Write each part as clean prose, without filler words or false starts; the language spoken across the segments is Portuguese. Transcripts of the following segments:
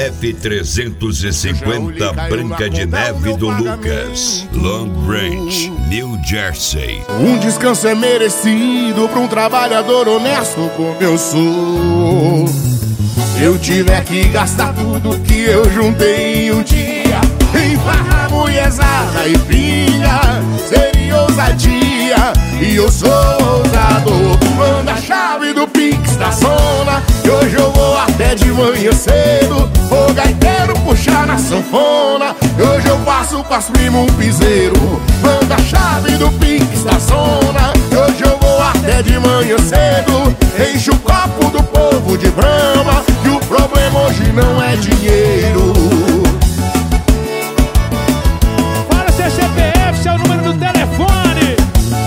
F350 Branca de Neve do Lucas, Long Branch, New Jersey. Um descanso é merecido pra um trabalhador honesto como eu sou. Se eu tiver que gastar tudo que eu juntei em um dia em farra, mulherzada e filha, seria ousadia, e eu sou ousado. Manda a chave do Pix da zona, que hoje eu vou até de manhã cedo. O gaiteiro puxar na sanfona, que hoje eu faço pras primos um piseiro. Manda a chave do Pix da zona, que hoje eu vou até de manhã cedo. Enche o copo do povo de Brahma, que o problema hoje não é dinheiro. Fala seu CPF, seu número do telefone.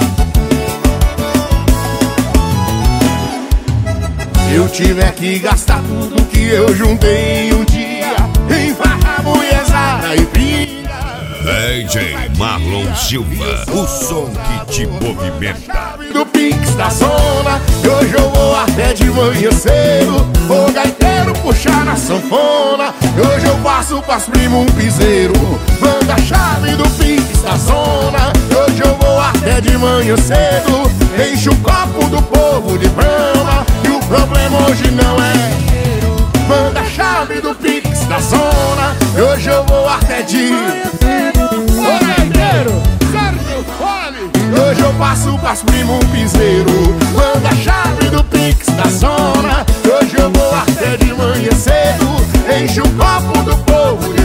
Se eu tiver que gastar tudo que eu juntei em um dia em farra, mulherzada e briga, DJ Marlon Silva, o som que te movimenta. do Pix da zona, e hoje eu vou até de manhã cedo. O gaiteiro puxar na sanfona, e hoje eu faço pras primos um piseiro. Manda a chave do Pix da zona, e hoje eu vou até de manhã cedo. Enche o copo do povo de Brahma, e o problema hoje não é dinheiro. Manda a chave do Pix da zona, e hoje eu vou até de manhã cedo. O gaiteiro, Sérgio Fole, hoje eu passo pras primos um piseiro. Manda a chave do Pix da zona, hoje eu vou até de manhã cedo. Enche o copo do povo